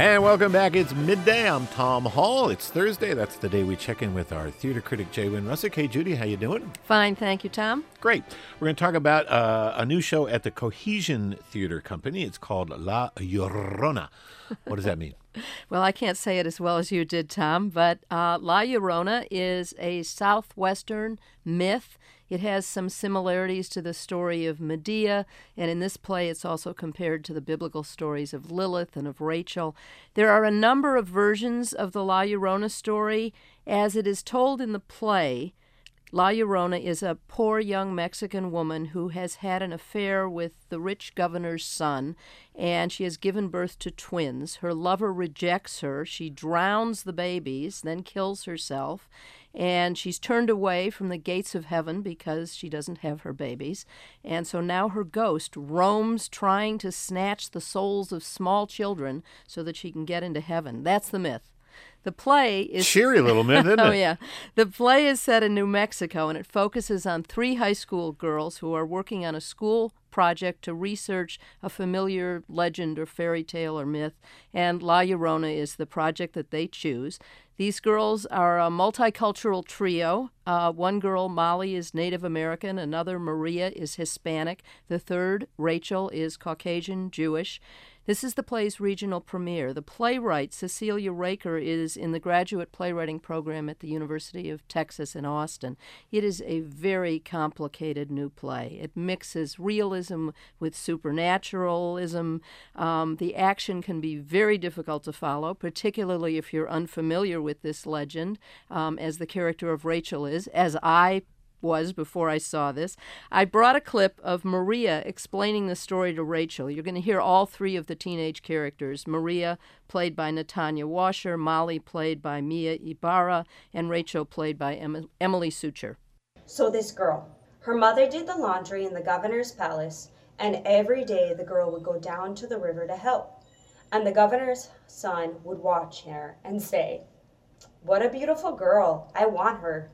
And welcome back. It's midday. I'm Tom Hall. It's Thursday. That's the day we check in with our theater critic, J. Wynn Russick. Hey, Judy, how you doing? Fine, thank you, Tom. Great. We're going to talk about a new show at the Cohesion Theater Company. It's called La Llorona. What does that mean? Well, I can't say it as well as you did, Tom, but La Llorona is a southwestern myth. It has some similarities to the story of Medea, and in this play it's also compared to the biblical stories of Lilith and of Rachel. There are a number of versions of the La Llorona story. As it is told in the play, La Llorona is a poor young Mexican woman who has had an affair with the rich governor's son, and she has given birth to twins. Her lover rejects her. She drowns the babies, then kills herself, and she's turned away from the gates of heaven because she doesn't have her babies. And so now her ghost roams trying to snatch the souls of small children so that she can get into heaven. That's the myth. The play is... Cheery little myth, isn't it? Oh, yeah. The play is set in New Mexico, and it focuses on 3 high school girls who are working on a school project to research a familiar legend or fairy tale or myth, and La Llorona is the project that they choose. These girls are a multicultural trio. One girl, Molly, is Native American. Another, Maria, is Hispanic. The third, Rachel, is Caucasian Jewish. This is the play's regional premiere. The playwright, Cecilia Raker, is in the graduate playwriting program at the University of Texas in Austin. It is a very complicated new play. It mixes realism with supernaturalism. The action can be very difficult to follow, particularly if you're unfamiliar with this legend, as the character of Rachel is, as I was before I saw this. I brought a clip of Maria explaining the story to Rachel. You're going to hear all 3 of the teenage characters. Maria, played by Natanya Washer, Molly, played by Mia Ibarra, and Rachel, played by Emily Sucher. So this girl, her mother did the laundry in the governor's palace, and every day the girl would go down to the river to help. And the governor's son would watch her and say, "What a beautiful girl. I want her."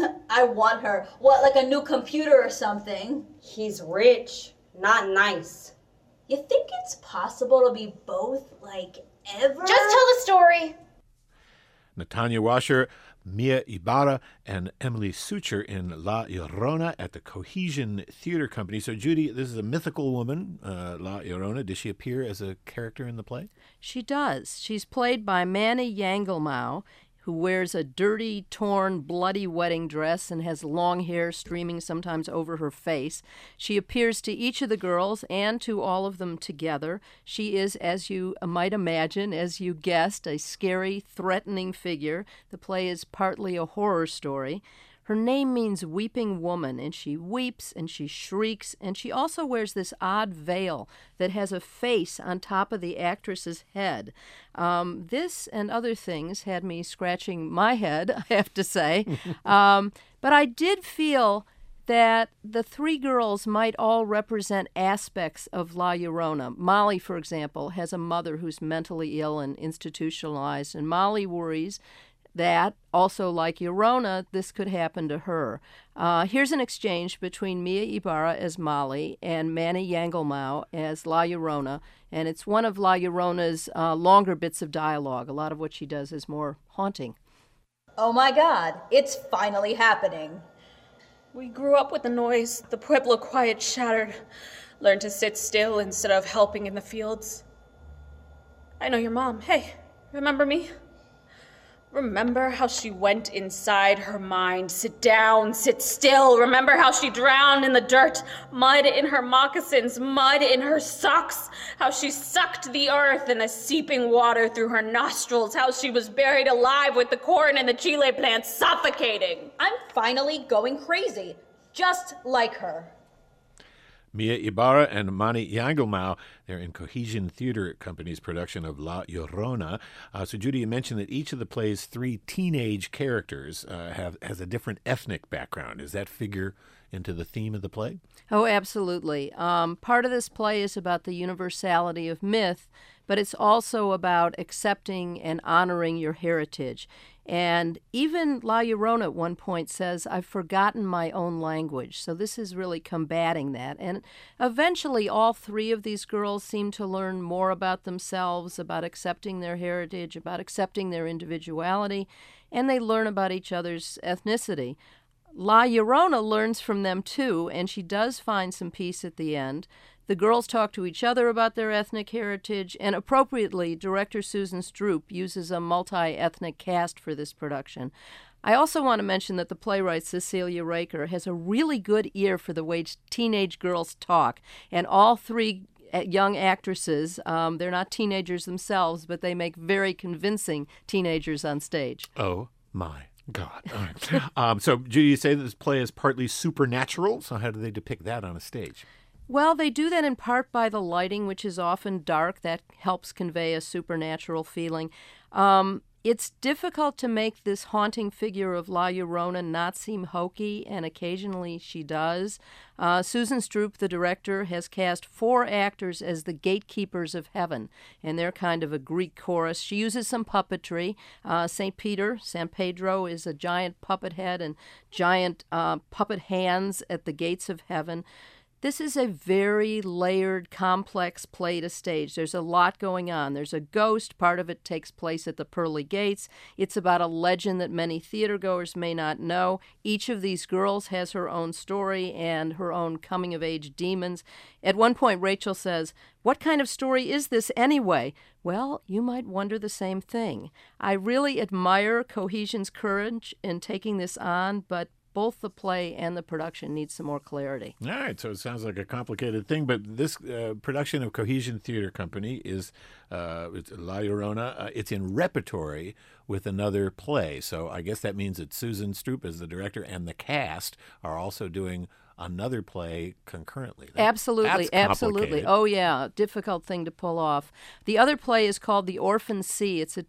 I want her. What, like a new computer or something? He's rich, not nice. You think it's possible to be both, like, ever? Just tell the story. Natanya Washer, Mia Ibarra, and Emily Sucher in La Llorona at the Cohesion Theater Company. So, Judy, this is a mythical woman, La Llorona. Does she appear as a character in the play? She does. She's played by Manny Yangelmau, who wears a dirty, torn, bloody wedding dress and has long hair streaming sometimes over her face. She appears to each of the girls and to all of them together. She is, as you might imagine, as you guessed, a scary, threatening figure. The play is partly a horror story. Her name means weeping woman, and she weeps and she shrieks, and she also wears this odd veil that has a face on top of the actress's head. This and other things had me scratching my head, I have to say. But I did feel that the 3 girls might all represent aspects of La Llorona. Molly, for example, has a mother who's mentally ill and institutionalized, and Molly worries that, also like Llorona, this could happen to her. Here's an exchange between Mia Ibarra as Molly and Manny Yangelmau as La Llorona, and it's one of La Llorona's longer bits of dialogue. A lot of what she does is more haunting. Oh my God, it's finally happening. We grew up with the noise, the Pueblo quiet shattered. Learned to sit still instead of helping in the fields. I know your mom. Hey, remember me? Remember how she went inside her mind? Sit down, sit still. Remember how she drowned in the dirt? Mud in her moccasins, mud in her socks. How she sucked the earth and the seeping water through her nostrils. How she was buried alive with the corn and the chile plants suffocating. I'm finally going crazy, just like her. Mia Ibarra and Manny Yangelmau, they're in Cohesion Theater Company's production of La Llorona. So, Judy, you mentioned that each of the play's 3 teenage characters has a different ethnic background. Is that figure into the theme of the play? Oh, absolutely. Part of this play is about the universality of myth, but it's also about accepting and honoring your heritage. And even La Llorona at one point says, I've forgotten my own language. So this is really combating that. And eventually, all three of these girls seem to learn more about themselves, about accepting their heritage, about accepting their individuality, and they learn about each other's ethnicity. La Llorona learns from them too, and she does find some peace at the end. The girls talk to each other about their ethnic heritage, and appropriately, director Susan Stroop uses a multi-ethnic cast for this production. I also want to mention that the playwright Cecilia Raker has a really good ear for the way teenage girls talk, and all three young actresses, they're not teenagers themselves, but they make very convincing teenagers on stage. Oh, my God. All right. So, Judy, you say that this play is partly supernatural. So how do they depict that on a stage? Well, they do that in part by the lighting, which is often dark. That helps convey a supernatural feeling. It's difficult to make this haunting figure of La Llorona not seem hokey, and occasionally she does. Susan Stroop, the director, has cast 4 actors as the gatekeepers of heaven, and they're kind of a Greek chorus. She uses some puppetry. St. Peter, San Pedro, is a giant puppet head and giant puppet hands at the gates of heaven. This is a very layered, complex play to stage. There's a lot going on. There's a ghost. Part of it takes place at the pearly gates. It's about a legend that many theatergoers may not know. Each of these girls has her own story and her own coming-of-age demons. At one point, Rachel says, "What kind of story is this anyway?" Well, you might wonder the same thing. I really admire Cohesion's courage in taking this on, but both the play and the production need some more clarity. All right, so it sounds like a complicated thing, but this production of Cohesion Theater Company is it's La Llorona. It's in repertory with another play, so I guess that means that Susan Stroop, as the director, and the cast are also doing another play concurrently. Absolutely. Oh, yeah. Difficult thing to pull off. The other play is called The Orphan Sea. It's a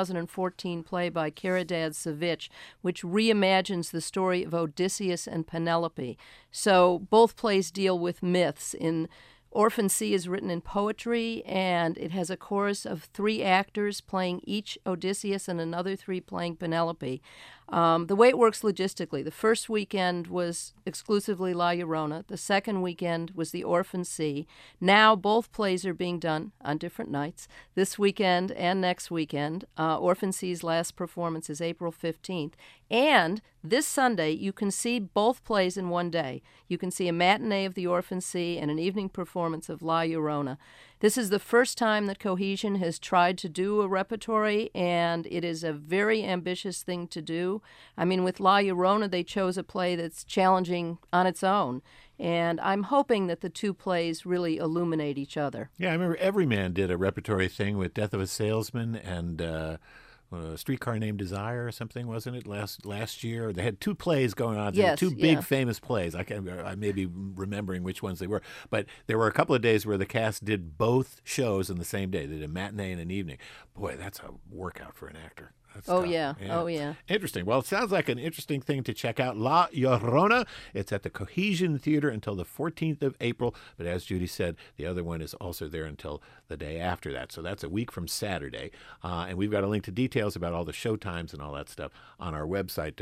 2014 play by Caridad Savitch, which reimagines the story of Odysseus and Penelope. So both plays deal with myths. In Orphan Sea is written in poetry, and it has a chorus of 3 actors playing each Odysseus and another 3 playing Penelope. The way it works logistically, the first weekend was exclusively La Llorona. The second weekend was The Orphan Sea. Now both plays are being done on different nights, this weekend and next weekend. Orphan Sea's last performance is April 15th. And this Sunday, you can see both plays in one day. You can see a matinee of The Orphan Sea and an evening performance of La Llorona. This is the first time that Cohesion has tried to do a repertory, and it is a very ambitious thing to do. I mean, with La Llorona, they chose a play that's challenging on its own, and I'm hoping that the 2 plays really illuminate each other. Yeah, I remember Everyman did a repertory thing with Death of a Salesman and Streetcar Named Desire or something, wasn't it, last year? They had 2 plays going on. Yes, 2 big famous plays. I may be remembering which ones they were, but there were a couple of days where the cast did both shows in the same day. They did a matinee and an evening. Boy, that's a workout for an actor. That's tough. Oh, yeah. Interesting. Well, it sounds like an interesting thing to check out. La Llorona. It's at the Cohesion Theater until the 14th of April. But as Judy said, the other one is also there until the day after that. So that's a week from Saturday. And we've got a link to details about all the show times and all that stuff on our website,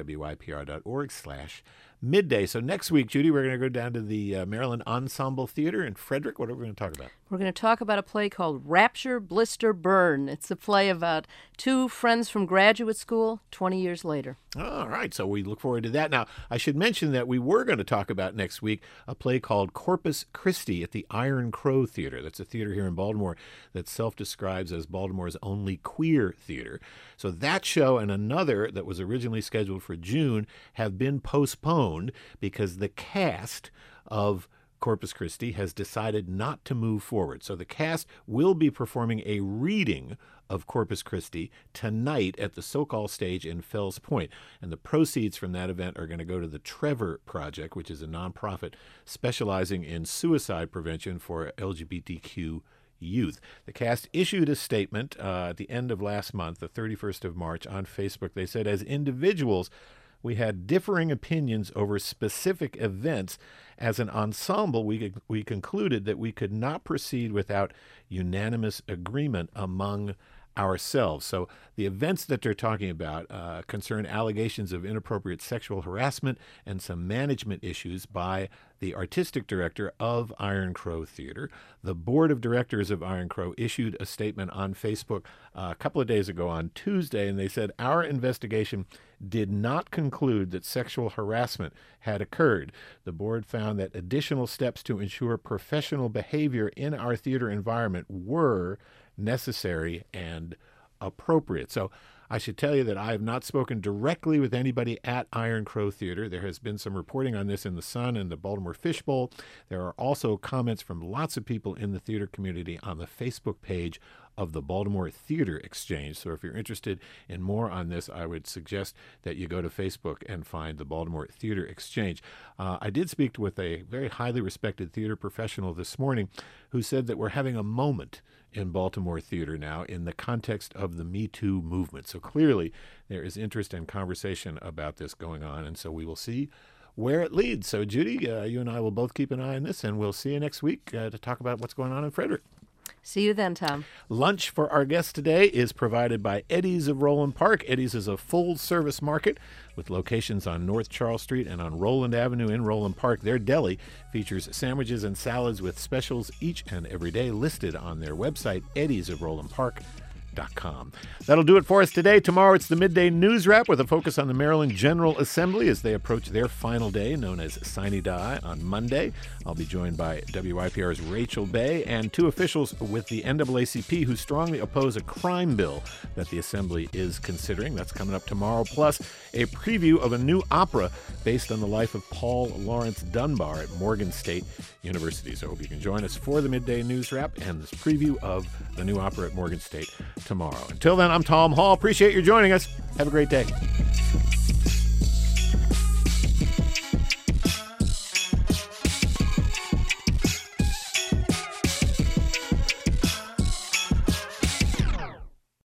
wypr.org/midday. So next week, Judy, we're going to go down to the Maryland Ensemble Theater in Frederick. What are we going to talk about? We're going to talk about a play called Rapture, Blister, Burn. It's a play about 2 friends from graduate school 20 years later. All right, so we look forward to that. Now, I should mention that we were going to talk about next week a play called Corpus Christi at the Iron Crow Theater. That's a theater here in Baltimore that self-describes as Baltimore's only queer theater. So that show and another that was originally scheduled for June have been postponed because the cast of Corpus Christi has decided not to move forward. So the cast will be performing a reading of Corpus Christi tonight at the Sokol stage in Fells Point. And the proceeds from that event are going to go to the Trevor Project, which is a nonprofit specializing in suicide prevention for LGBTQ youth. The cast issued a statement at the end of last month, the 31st of March, on Facebook. They said, as individuals, we had differing opinions over specific events. As an ensemble, we concluded that we could not proceed without unanimous agreement among ourselves. So the events that they're talking about concern allegations of inappropriate sexual harassment and some management issues by the artistic director of Iron Crow Theater. The board of directors of Iron Crow issued a statement on Facebook a couple of days ago on Tuesday, and they said, our investigation did not conclude that sexual harassment had occurred. The board found that additional steps to ensure professional behavior in our theater environment were necessary and appropriate. So I should tell you that I have not spoken directly with anybody at Iron Crow Theater. There has been some reporting on this in the Sun and the Baltimore Fishbowl. There are also comments from lots of people in the theater community on the Facebook page of the Baltimore Theater Exchange. So if you're interested in more on this, I would suggest that you go to Facebook and find the Baltimore Theater Exchange. I did speak with a very highly respected theater professional this morning who said that we're having a moment in Baltimore theater now in the context of the Me Too movement. So clearly there is interest and conversation about this going on, and so we will see where it leads. So Judy, you and I will both keep an eye on this, and we'll see you next week to talk about what's going on in Frederick. See you then, Tom. Lunch for our guest today is provided by Eddie's of Roland Park. Eddie's is a full-service market with locations on North Charles Street and on Roland Avenue in Roland Park. Their deli features sandwiches and salads with specials each and every day listed on their website, eddiesofrolandpark.com. That'll do it for us today. Tomorrow it's the Midday News Wrap with a focus on the Maryland General Assembly as they approach their final day, known as Sine Die, on Monday. I'll be joined by WYPR's Rachel Bay and two officials with the NAACP who strongly oppose a crime bill that the Assembly is considering. That's coming up tomorrow, plus a preview of a new opera based on the life of Paul Laurence Dunbar at Morgan State University. So I hope you can join us for the Midday News Wrap and this preview of the new opera at Morgan State tomorrow. Until then, I'm Tom Hall. Appreciate you joining us. Have a great day.